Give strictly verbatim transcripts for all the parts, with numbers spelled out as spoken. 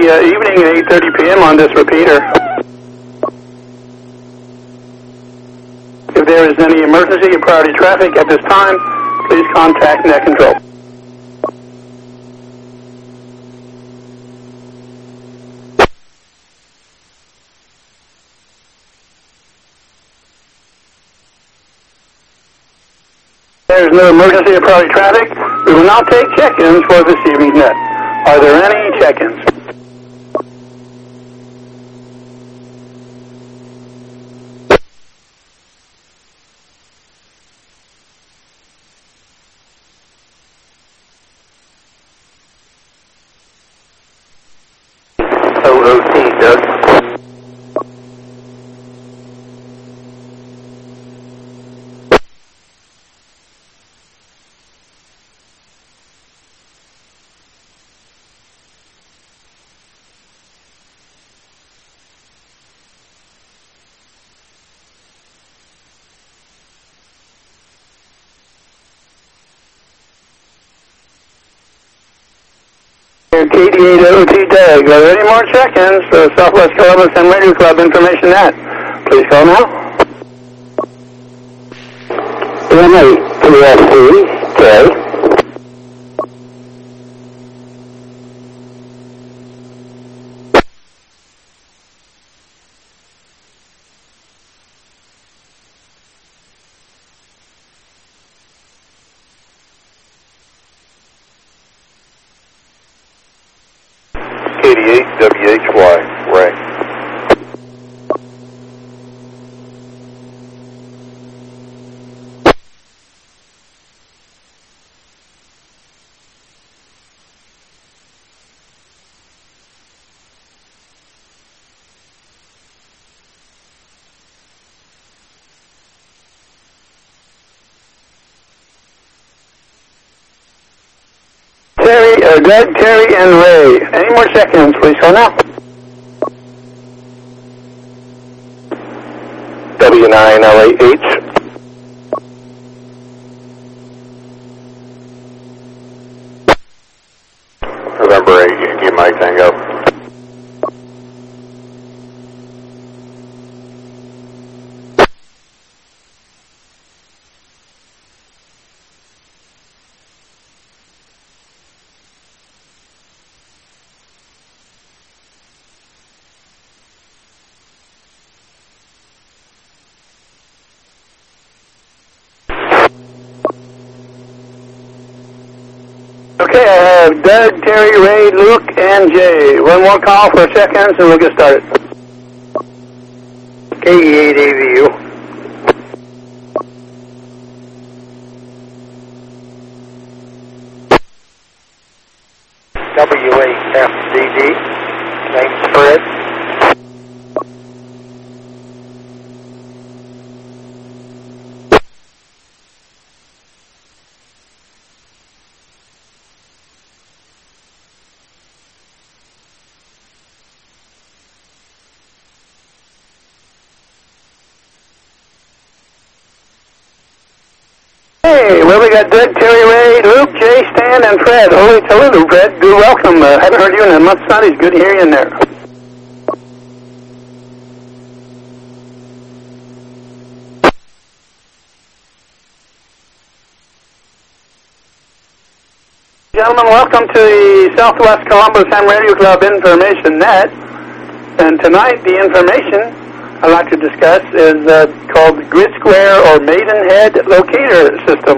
uh, evening at eight thirty p m on this repeater. If there is any emergency or priority traffic at this time, please contact Net Control. There is no emergency or priority traffic. We will now take check-ins for this evening's net. Are there any check-ins? O O T, Doug. K D eight O T Doug. Are there any more check-ins for the Southwest Columbus Ham Radio Club Information Net? Please call now. M eight P S C K. eighty-eight W H Y, Ray. Terry, uh, Doug, Terry, and Ray. Any more check-ins, please call now. W nine L A H. November eight, Yankee Mike Tango. Okay, I have Doug, Terry, Ray, Luke, and Jay. One more call for check-ins and we'll get started. K E eight A V U. W eight F D D. Name's Fred. Hey, well, we got Doug, Terry, Ray, Luke, Jay, Stan, and Fred. Holy Toledo, Fred. Good welcome. Uh, haven't heard you in a month's time. It's good to hear you in there. Gentlemen, welcome to the Southwest Columbus Ham Radio Club Information Net. And tonight, the information I'd like to discuss is uh, called Grid Square or Maidenhead Locator System.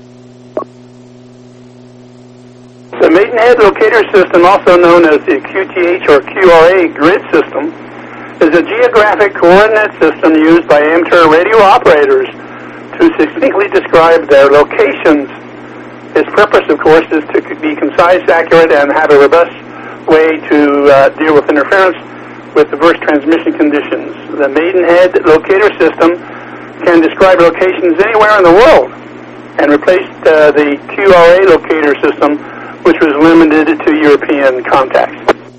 The Maidenhead Locator System, also known as the Q T H or Q R A grid system, is a geographic coordinate system used by amateur radio operators to succinctly describe their locations. Its purpose, of course, is to be concise, accurate, and have a robust way to uh, deal with interference with diverse transmission conditions. The Maidenhead Locator System can describe locations anywhere in the world and replaced uh, the Q R A Locator System, which was limited to European contacts.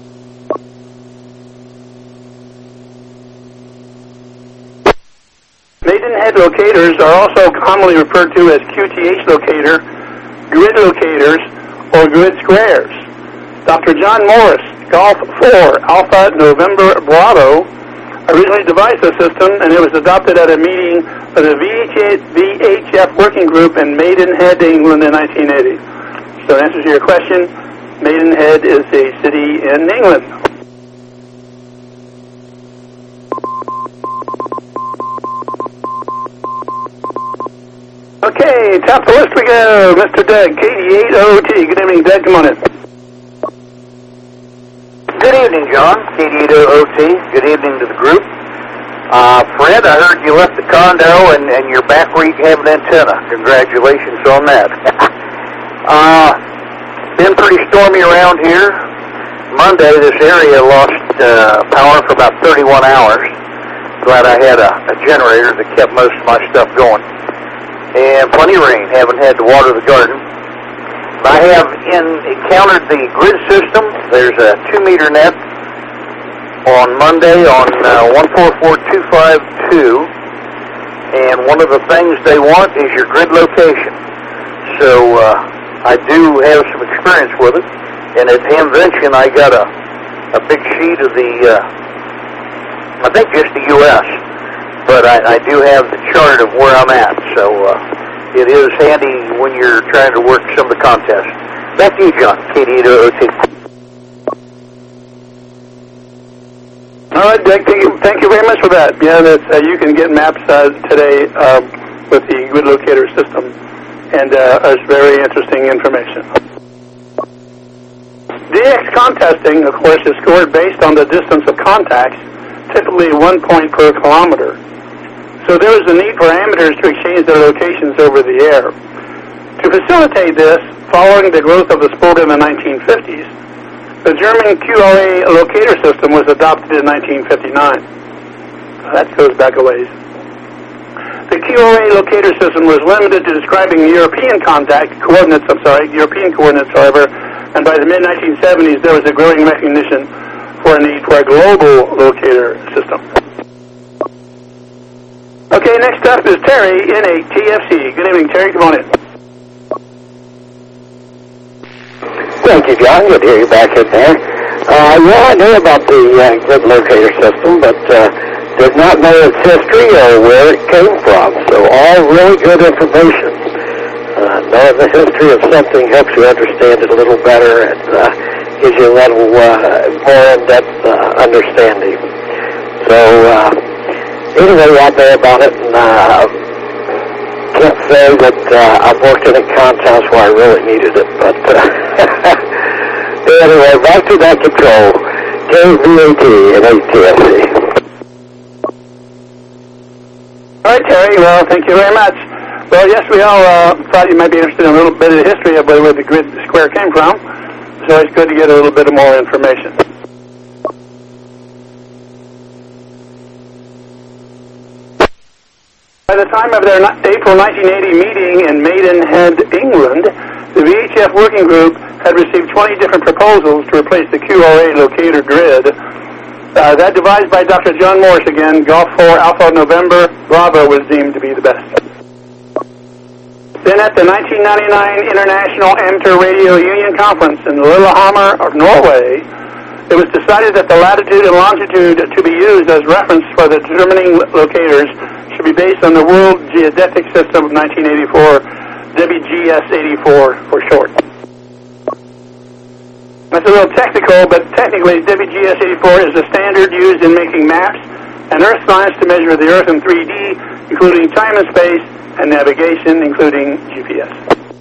Maidenhead locators are also commonly referred to as Q T H locator, grid locators, or grid squares. Doctor John Morris, Golf four Alpha November Bravo, originally devised the system, and it was adopted at a meeting of the V H F working group in Maidenhead, England in nineteen eighty. So in answer to your question, Maidenhead is a city in England. Okay, top of the list we go. Mister Doug, K D eight O T. Good evening, Doug. Come on in. Good evening, John. K D eight O T. Good evening to the group. Uh, Fred, I heard you left the condo and, and you're back where you have an antenna. Congratulations on that. uh, been pretty stormy around here. Monday, this area lost uh, power for about thirty-one hours. Glad I had a, a generator that kept most of my stuff going. And plenty of rain. Haven't had to water the garden. I have in, encountered the grid system. There's a two-meter net on Monday on uh, one four four two five two, and one of the things they want is your grid location. So uh, I do have some experience with it, and at Hamvention I got a, a big sheet of the, uh, I think just the U S, but I, I do have the chart of where I'm at, so uh, it is handy when you're trying to work some of the contests. Back to you, John, K D eight O T. All right, Doug, thank you, thank you very much for that. Yeah, that's, uh, you can get maps uh, today uh, with the grid locator system, and uh, it's very interesting information. D X contesting, of course, is scored based on the distance of contacts, typically one point per kilometer. So there is a need for amateurs to exchange their locations over the air. To facilitate this, following the growth of the sport in the nineteen fifties, the German Q R A locator system was adopted in nineteen fifty-nine. That goes back a ways. The Q R A locator system was limited to describing European contact coordinates, I'm sorry, European coordinates, however, and by the mid nineteen seventies there was a growing recognition for a need for a global locator system. Okay, next up is Terry in a T F C. Good evening, Terry. Come on in. Thank you, John. Good to hear you back in there. Uh, well, I knew about the uh, grid locator system, but uh, did not know its history or where it came from. So all really good information. Uh, knowing the history of something helps you understand it a little better and uh, gives you a little uh, more in-depth uh, understanding. So uh, anyway, I know about it, and uh, can't say that uh, I've worked in a contest where I really needed it, but uh, anyway, back to that control. K V A T and A T S C. All right, Terry. Well, thank you very much. Well, yes, we all uh, thought you might be interested in a little bit of the history of where the grid square came from. So it's good to get a little bit more information. By the time of their April nineteen eighty meeting in Maidenhead, England, the V H F working group had received twenty different proposals to replace the Q R A locator grid. Uh, that devised by Doctor John Morse, again, Golf four Alpha November Bravo, was deemed to be the best. Then at the nineteen ninety-nine International Amateur Radio Union Conference in Lillehammer, of Norway, it was decided that the latitude and longitude to be used as reference for the determining locators should be based on the World Geodetic System of nineteen eighty-four, W G S eighty-four for short. That's a little technical, but technically W G S eighty-four is the standard used in making maps and Earth science to measure the Earth in three D, including time and space, and navigation, including G P S.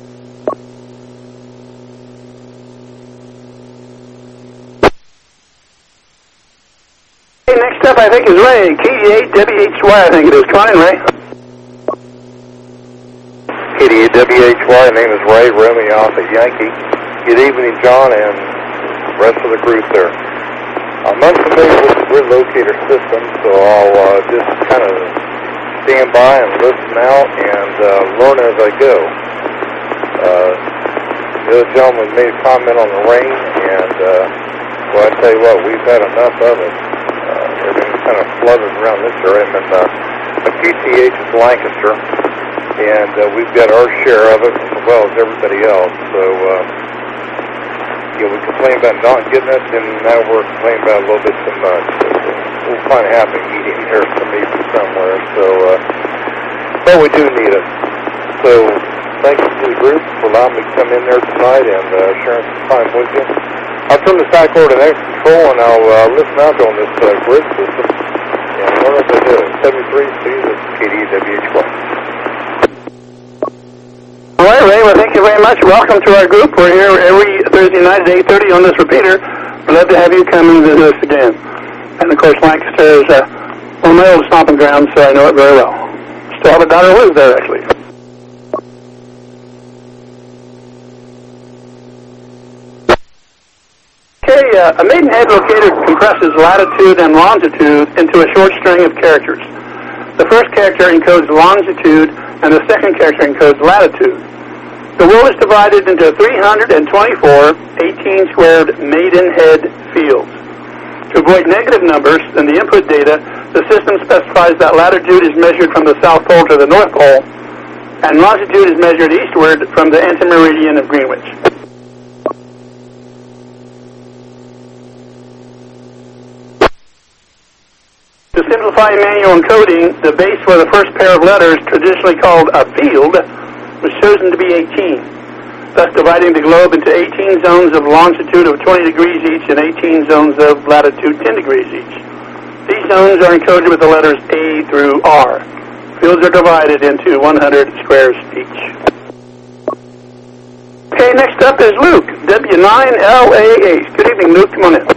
Okay, next up I think is Ray, K D eight W H Y I think it is. Come on in, Ray. K D eight W H Y, name is Ray, Romeo Alpha Yankee. Good evening, John, and the rest of the group there. I'm unfamiliar with the grid locator system, so I'll uh, just kind of stand by and listen out and uh, learn as I go. Uh, the other gentleman made a comment on the rain, and uh, well, I tell you what, we've had enough of it. Uh, everything's kind of flooded around this area. I'm in uh, Q T H is Lancaster, and uh, we've got our share of it as well as everybody else. So uh, you know, we complain about not getting it, and now we're complaining about a little bit too much. We'll find it happening. He didn't hear from me from somewhere, so, uh, but we do need it. So, thank you to the group for allowing me to come in there tonight and uh, sharing some time with you. I'll turn this back over to Next Control, and I'll uh, listen out on this uh, grid system and learn what they do. seventy-three C, this is K D E W H Y. All right, Ray, well, thank you very much. Welcome to our group. We're here every Thursday night at eight thirty on this repeater. We'd love to have you come and visit us again. And, of course, Lancaster is uh, one of my old stomping grounds, so I know it very well. Still have a daughter who lives there, actually. Okay, uh, a Maidenhead locator compresses latitude and longitude into a short string of characters. The first character encodes longitude, and the second character encodes latitude. The world is divided into three hundred twenty-four eighteen-squared Maidenhead fields. To avoid negative numbers in the input data, the system specifies that latitude is measured from the South Pole to the North Pole, and longitude is measured eastward from the antimeridian of Greenwich. To simplify manual encoding, the base for the first pair of letters, traditionally called a field, was chosen to be eighteen, thus dividing the globe into eighteen zones of longitude of twenty degrees each and eighteen zones of latitude ten degrees each. These zones are encoded with the letters A through R. Fields are divided into one hundred squares each. Okay, next up is Luke, W nine L A H. Good evening, Luke. Come on in.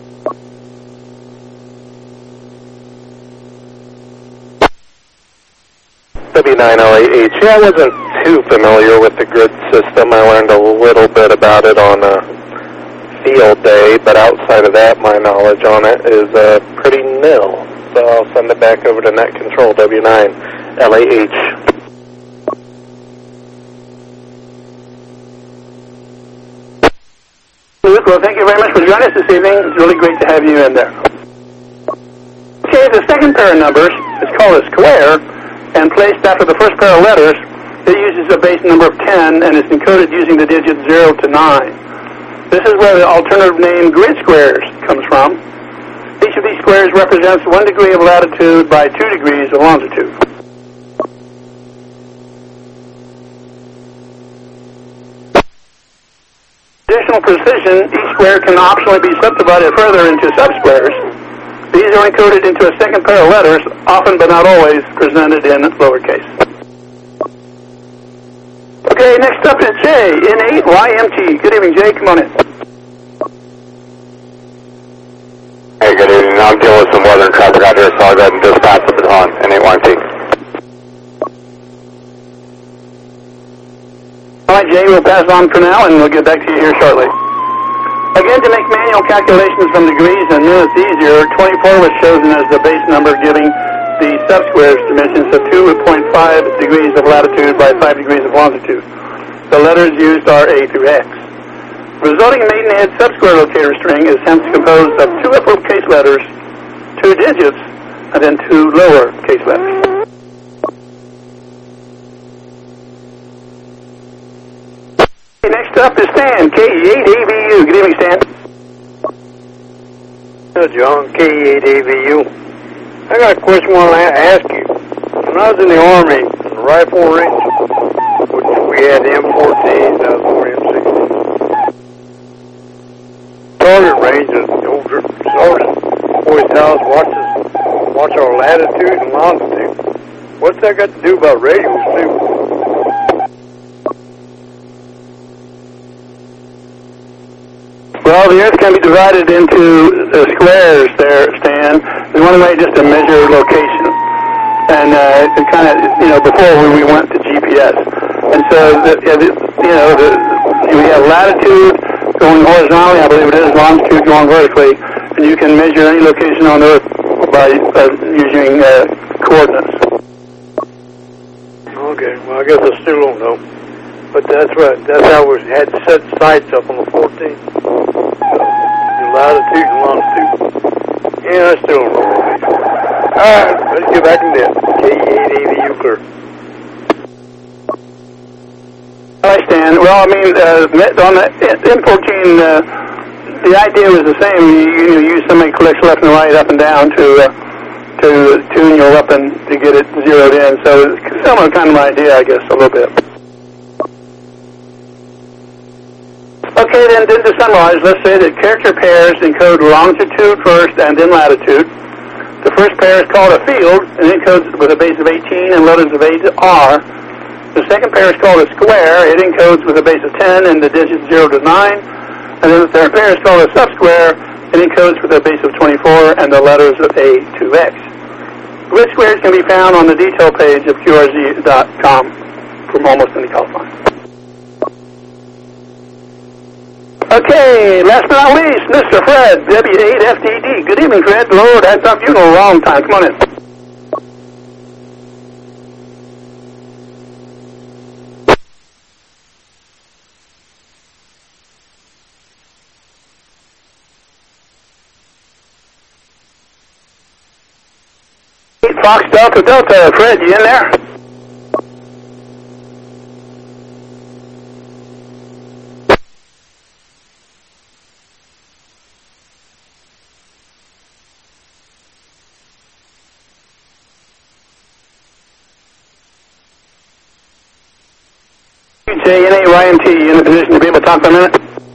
W nine L A H. Yeah, I wasn't too familiar with the grid system. I learned a little bit about it on a field day, but outside of that, my knowledge on it is uh, pretty nil. So I'll send it back over to Net Control, W nine L A H. Luke, well, thank you very much for joining us this evening. It's really great to have you in there. Okay, the second pair of numbers is called a square, and placed after the first pair of letters, it uses a base number of ten and is encoded using the digits zero to nine. This is where the alternative name grid squares comes from. Each of these squares represents one degree of latitude by two degrees of longitude. Additional precision, each square can optionally be subdivided further into subsquares. These are encoded into a second pair of letters, often but not always presented in lowercase. Okay, next up is J, N eight Y M T. Good evening, Jay. Come on in. Hey, good evening. I'm dealing with some weather and traffic out here, so I'll go ahead and dispatch the baton, N eight Y M T. All right, Jay, we'll pass on for now, and we'll get back to you here shortly. Again, to make manual calculations from degrees and minutes easier, twenty-four was chosen as the base number, giving the subsquares dimensions of two point five degrees of latitude by five degrees of longitude. The letters used are A through X. The resulting Maidenhead subsquare locator string is hence composed of two uppercase letters, two digits, and then two lowercase letters. Next up is Stan, K E eight A V U. Good evening, Stan. Hello, John, K E eight A V U. I got a question I want to ask you. When I was in the Army, in the rifle range, we had M fourteen, uh, or M sixteen. Target range, the older sergeant always house watches, watch our latitude and longitude. What's that got to do about radios, too? Well, the Earth can be divided into uh, squares there, Stan. And one way just to measure location. And uh, it kind of, you know, before we, we went to G P S. And so, the, you know, the, we have latitude going horizontally, I believe it is, longitude going vertically. And you can measure any location on Earth by uh, using uh, coordinates. Okay, well, I guess I still don't know. But that's right. That's how we had set sights up on the fourteenth. The latitude and longitude. Yeah, I still don't know. All right, let's get back in there. K E eight A V U clear. All right, Stan. well, I mean, uh, on the M fourteen, uh, the idea was the same. You, you use somebody clicks left and right, up and down to uh, to tune your weapon to get it zeroed in. So it's similar kind of idea, I guess, a little bit. Okay, then, then to summarize, let's say that character pairs encode longitude first and then latitude. The first pair is called a field and encodes with a base of eighteen and letters of A to R. The second pair is called a square. It encodes with a base of ten and the digits zero to nine. And then the third pair is called a subsquare. It encodes with a base of twenty-four and the letters of A to X. Grid squares can be found on the detail page of Q R Z dot com from almost any call sign. Okay, last but not least, Mister Fred, W eight F D D. Good evening, Fred. Lord, I thought you know a long time. Come on in. Fox Delta Delta. Fred, you in there? J N A Y M T, you in a position to be able to talk for a minute?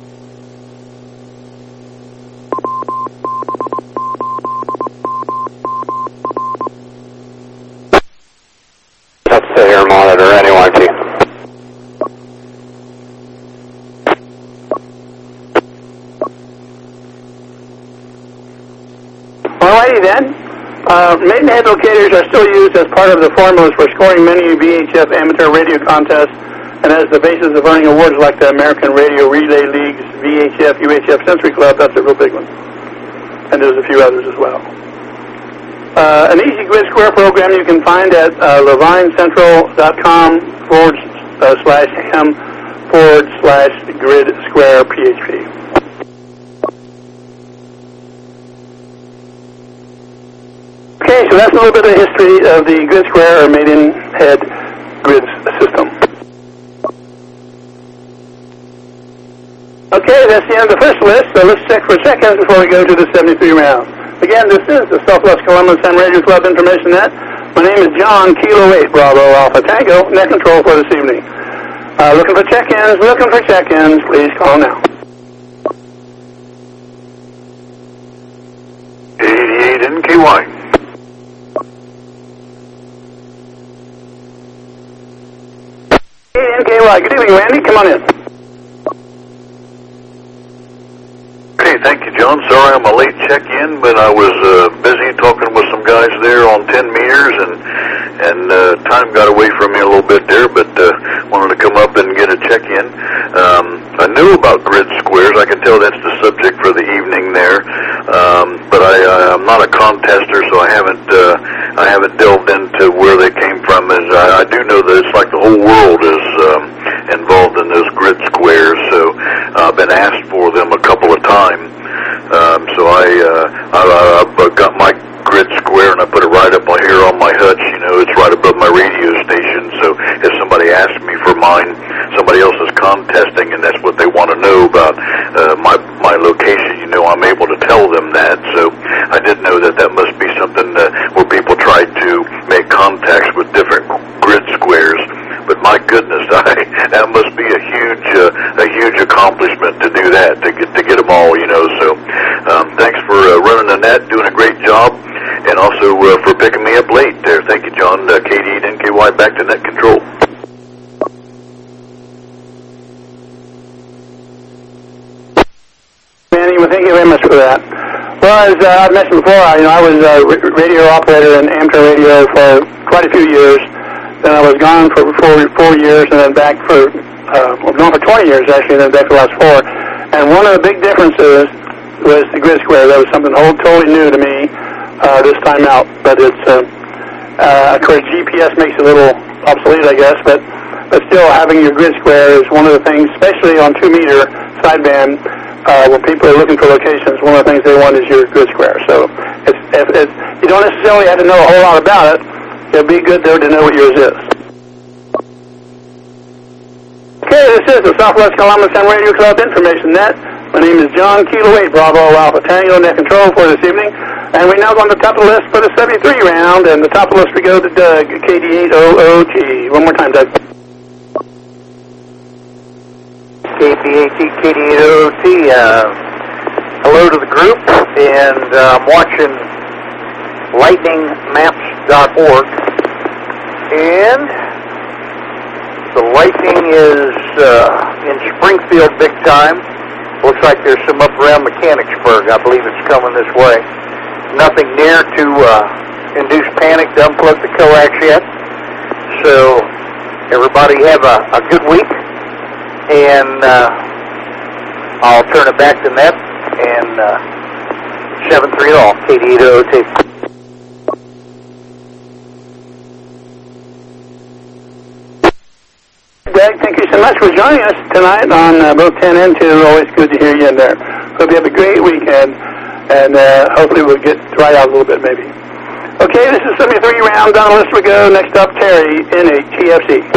Let's sit here, monitor, N A Y M T. Alrighty then. Uh, Maidenhead locators are still used as part of the formulas for scoring many V H F amateur radio contests and as the basis of earning awards like the American Radio Relay League's V H F, U H F Sensory Club. That's a real big one. And there's a few others as well. Uh, an easy grid square program you can find at uh, levinecentral.com forward uh, slash m forward slash grid square P H P. Okay, so that's a little bit of the history of the grid square or Maidenhead grid system. Okay, that's the end of the first list, so let's check for seconds before we go to the seventy-three round. Again, this is the Southwest Columbus Sun Radio Club Information Net. My name is John, Kilo eight, Bravo, Alpha, Tango, net control for this evening. Uh, looking for check-ins, looking for check-ins, please call now. eighty-eight N K Y. N K Y, good evening, Randy, come on in. Hey, thank you, John. Sorry I'm a late check-in, but I was uh, busy talking with some guys there on ten meters, and and uh, time got away from me a little bit there, but uh, wanted to come up and get a check-in. Um, I knew about grid squares. I can tell that's the subject for the evening there, um, but I, uh, I'm not a contester, so I haven't uh, I haven't delved into where they came from. As I, I do know that it's like the whole world is um, involved in those grid squares, so I've been asked for them a couple of times. Um, so I, uh, I, I got my grid square and I put it right up here on my hutch. You know, it's right above my radio station. So if somebody asks me for mine, somebody else is contesting, and that's what they want to know about uh, my my location. You know, I'm able to tell them that. So I did know that that must be something uh, where people try to make contacts with different grid squares. But my goodness, I, that must be a huge, uh, a huge accomplishment to do that, to get to get them all, you know. So, um, thanks for uh, running the net, doing a great job, and also uh, for picking me up late there. Thank you, John. Uh, K D eight N K Y back to net control. Manny, well, thank you very much for that. Well, as uh, I mentioned before, I, you know, I was a radio operator in amateur radio for quite a few years. Then I was gone for four, four years, and then back for, uh, well, gone for twenty years actually, and then back for the last four. And one of the big differences was the grid square. That was something whole, totally new to me uh, this time out. But it's, uh, uh, of course, G P S makes it a little obsolete, I guess. But but still, having your grid square is one of the things, especially on two meter sideband, uh, when people are looking for locations. One of the things they want is your grid square. So it's, if, it's, you don't necessarily have to know a whole lot about it. It'd be good, though, to know what yours is. Okay, this is the Southwest Columbus Ham Radio Club Information Net. My name is John Kilo eight, Bravo Alpha Tango, net control for this evening. And we now go on the top of the list for the seventy-three round, and the top of the list we go to Doug, K D eight O O T. One more time, Doug. K D eight O O T, uh, hello to the group, and uh, I'm watching lightning maps dot org, and the lightning is uh, in Springfield big time. Looks like there's some up around Mechanicsburg. I believe it's coming this way. Nothing near to uh, induce panic to unplug the coax yet. So everybody have a, a good week, and uh, I'll turn it back to Net and uh, seven three all, K D eight O O T. Doug, thank you so much for joining us tonight on uh, both ten and two. Always good to hear you in there. Hope you have a great weekend, and uh, hopefully we'll get dry out a little bit maybe. Okay, this is seventy-three round. Down the list we go. Next up, Terry, N H T F C.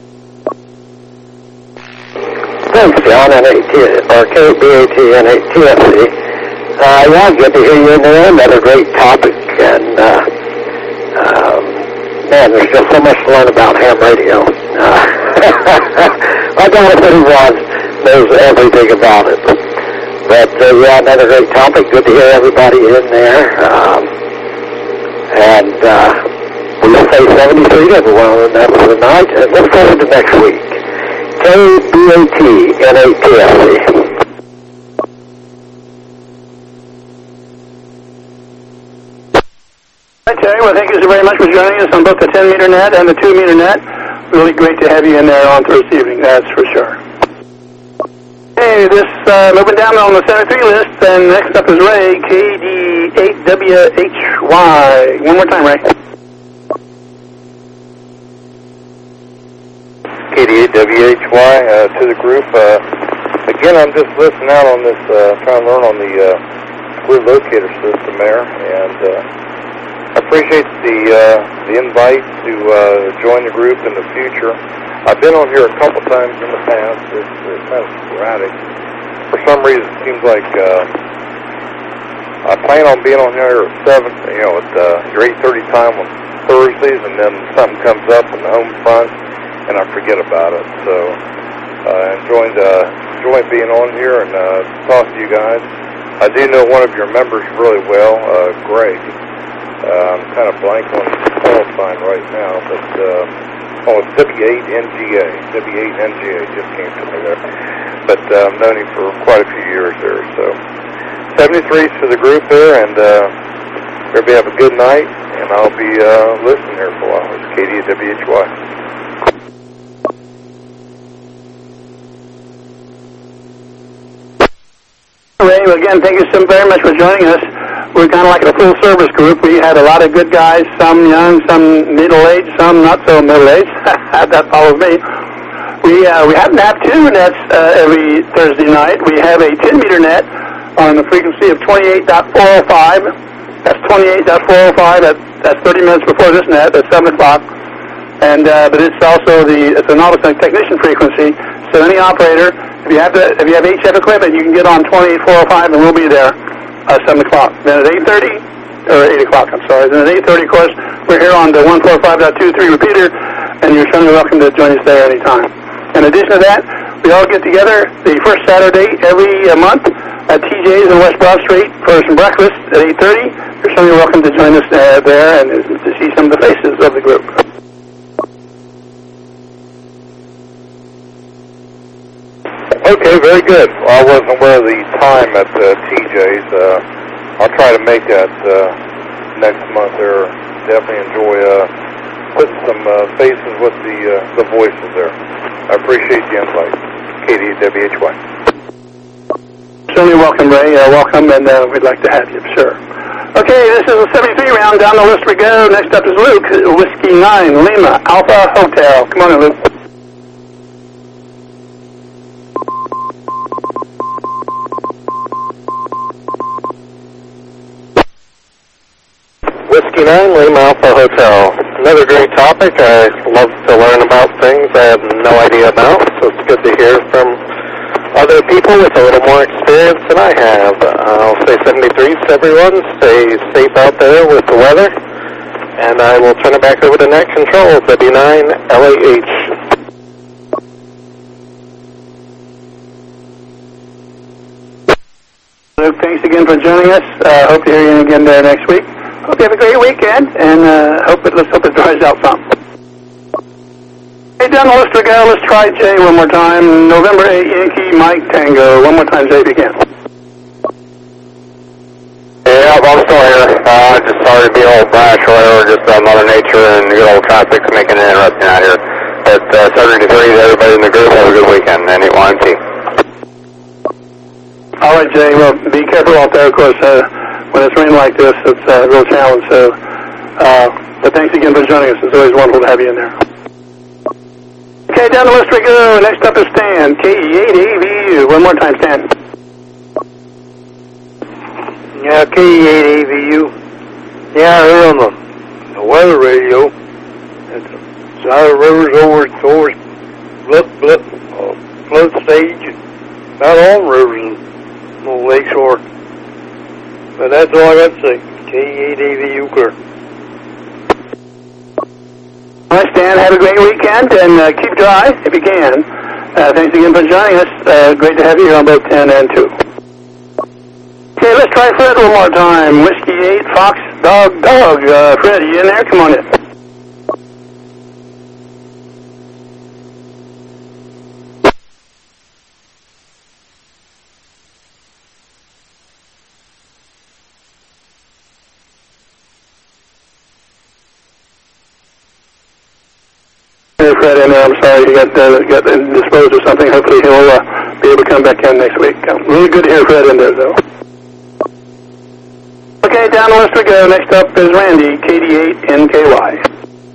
Thanks, John, N H T, or K B A T N H T F C. Uh, yeah, good to hear you in there. Another great topic, and uh, um, man, there's just so much to learn about ham radio. Uh, I doubt if anyone knows everything about it. But, uh, yeah, another great topic. Good to hear everybody in there. Um, and uh, we'll say seventy-three to everyone, and that was the night. And look forward to next week. K B A T N H T F C. Hi, Terry. Well, thank you so very much for joining us on both the ten meter net and the two meter net. Really great to have you in there on Thursday evening, that's for sure. Hey, this, uh, moving down on the seventy-three list, and next up is Ray, K D eight W H Y. One more time, Ray. K D eight W H Y uh, to the group. Uh, again, I'm just listening out on this, uh, trying to learn on the uh, grid locator system there, and uh, I appreciate the uh, the invite to uh, join the group in the future. I've been on here a couple times in the past. It's, it's kind of sporadic. For some reason, it seems like uh, I plan on being on here at seven, you know, at uh, your eight thirty time on Thursdays, and then something comes up in the home front, and I forget about it. So, uh, enjoying uh, enjoying being on here and uh, talk to you guys. I do know one of your members really well, uh, Greg. Uh, I'm kind of blank on his call sign right now, but uh, oh, it's W eight N G A. W eight N G A just came to me there. But uh, I've known him for quite a few years there. So seventy-three to the group there, and uh, everybody have a good night, and I'll be uh, listening here for a while. It's K D W H Y. Ray, again, thank you so very much for joining us. We're kind of like a full-service group. We had a lot of good guys, some young, some middle-aged, some not so middle-aged. That follows me. We uh, we have nap two nets uh, every Thursday night. We have a ten meter net on the frequency of twenty-eight point four oh five. That's twenty-eight point four oh five. That, that's thirty minutes before this net. That's seven o'clock. And uh, but it's also the it's an Alpha technician frequency. So any operator, if you have the, if you have H F equipment, you can get on twenty-eight point four oh five, and we'll be there. Uh, seven o'clock. Then at eight thirty, or eight o'clock, I'm sorry. Then at eight thirty, of course, we're here on the one forty-five point two three repeater, and you're certainly welcome to join us there anytime. In addition to that, we all get together the first Saturday every uh, month at T J's on West Broad Street for some breakfast at eight thirty. You're certainly welcome to join us uh, there and to see some of the faces of the group. Okay, very good. Well, I wasn't aware of the time at uh, T J's. Uh, I'll try to make that uh, next month there. Definitely enjoy uh, putting some uh, faces with the uh, the voices there. I appreciate the invite. K D W H Y. Certainly welcome, Ray. Uh, welcome, and uh, we'd like to have you, sure. Okay, this is a seventy-three round. Down the list we go. Next up is Luke, Whiskey nine, Lima, Alpha Hotel. Come on in, Luke. Whiskey nine, Lima Alpha Hotel. Another great topic. I love to learn about things I have no idea about, so it's good to hear from other people with a little more experience than I have. I'll say seventy-three to everyone. Stay safe out there with the weather. And I will turn it back over to Net Control, W nine L A H. Luke, thanks again for joining us. Uh, hope to hear you again there next week. Hope you have a great weekend, and uh, hope it, let's hope it dries out some. Hey, down the list we go. Let's try Jay one more time. November eighth, Yankee Mike Tango. One more time, Jay, if you can. Yeah, I'm still here. Uh, just sorry to be a little brash or whatever, just uh, Mother Nature and good old traffic's making it interesting out here. But uh, seventy-three to everybody in the group, have a good weekend. N eight one T. All right, Jay. Well, be careful out there. Of course, uh, when it's raining like this, it's a real challenge. So, uh, but thanks again for joining us. It's always wonderful to have you in there. Okay, down the list we go. Next up is Stan, K E eight A V U. One more time, Stan. Yeah, K E eight A V U. Yeah, I heard on the, the weather radio that the side of the river's over towards flood, flood, uh, flood stage, about all the rivers and little lakeshore. But that's all I got to say. K E eight A V U clear. All right, Stan, have a great weekend, and uh, keep dry if you can. Uh, thanks again for joining us. Uh, great to have you here on both ten and two. Okay, let's try Fred one more time. Whiskey eight, Fox, Dog, Dog. Uh, Fred, you in there? Come on in. Hey, Fred, in there. I'm sorry you got, uh, got disposed of something. Hopefully he'll uh, be able to come back in next week. Um, really good to hear Fred in there, though. Okay, down the list we go. Next up is Randy, K D eight N K Y.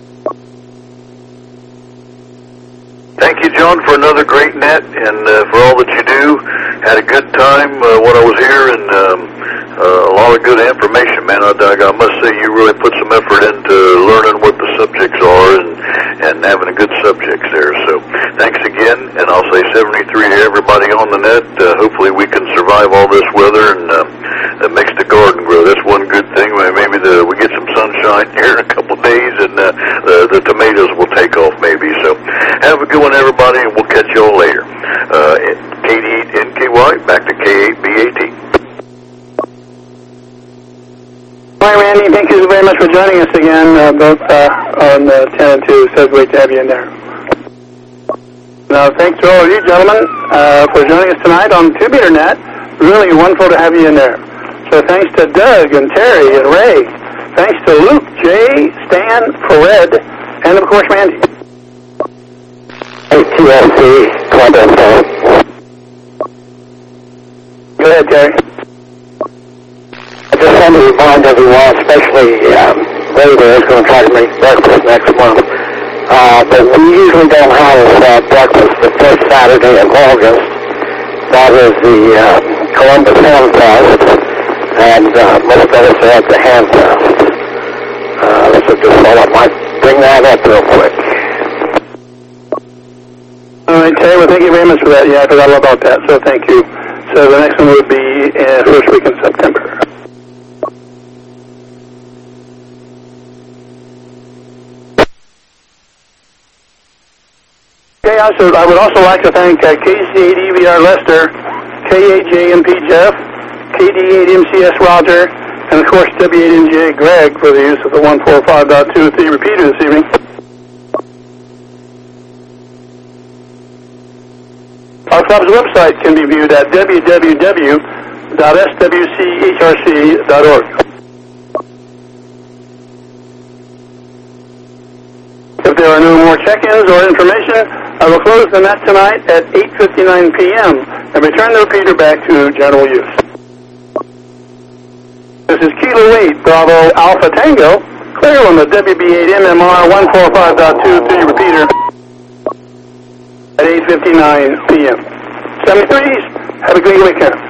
Thank you, John, for another great net and uh, for all that you do. Had a good time uh, when I was here, and um, uh, a lot of good information, man. I, I must say you really put some effort into learning what the subjects are and, and having a good subjects there. So thanks again, and I'll say seventy-three to everybody on the net. Uh, hopefully we can survive all this weather, and uh, that makes the garden grow. That's one good thing. Maybe the, we get some sunshine here in a couple days, and uh, the, the tomatoes will take off maybe. So have a good one, everybody, and we'll catch you all later. Uh, K D eight N K Y, back to K eight B A T. Hi, Randy. Thank you very much for joining us again, uh, both uh, on uh, ten and two. So great to have you in there. Now, thanks to all of you, gentlemen, uh, for joining us tonight on two meter Net. Really wonderful to have you in there. So thanks to Doug and Terry and Ray. Thanks to Luke, Jay, Stan, Fred, and, of course, Randy. T S C, Go ahead, Terry. I just want to remind everyone, especially um, Ray there is going to try to make breakfast next month. Uh, but we usually don't have uh, breakfast the first Saturday of August. That is the uh, Columbus Ham Fest, and uh, most of us are at the Ham Fest. Uh, so just thought I might bring that up real quick. All right, Terry, well, thank you very much for that. Yeah, I forgot all about that, so thank you. So the next one would be uh, first week in September. Okay, also, I would also like to thank uh, K C eight E V R Lester, K eight J M P Jeff, K D eight M C S Roger, and of course W eight N J Greg for the use of the one forty-five point two three repeater this evening. Our club's website can be viewed at w w w dot s w c h r c dot org. If there are no more check-ins or information, I will close the net tonight at eight fifty-nine p m and return the repeater back to general use. This is Kilo eight, Bravo Alpha Tango, clear on the W B eight M M R one forty-five point two three repeater at eight fifty-nine p m seventy-threes, have a great weekend.